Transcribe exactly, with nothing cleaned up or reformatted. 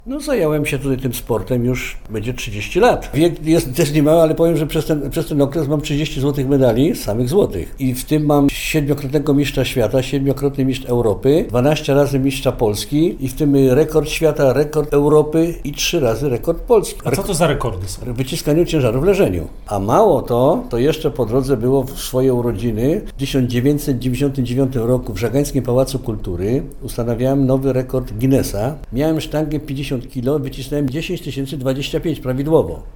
No zająłem się tutaj tym sportem już będzie trzydzieści lat. Wiek jest też niemały, ale powiem, że przez ten, przez ten okres mam trzydzieści złotych medali, samych złotych. I w tym mam siedmiokrotnego mistrza świata, siedmiokrotny mistrz Europy, dwanaście razy mistrza Polski i w tym rekord świata, rekord Europy i trzy razy rekord Polski. A co to za rekordy są? W wyciskaniu ciężaru w leżeniu. A mało to, to jeszcze po drodze było w swoje urodziny. W tysiąc dziewięćset dziewięćdziesiątym dziewiątym roku w Żagańskim Pałacu Kultury ustanawiałem nowy rekord Guinnessa. Miałem sztangę pięćdziesiąt kilo, wycisnąłem dziesięć tysięcy dwadzieścia pięć prawidłowo.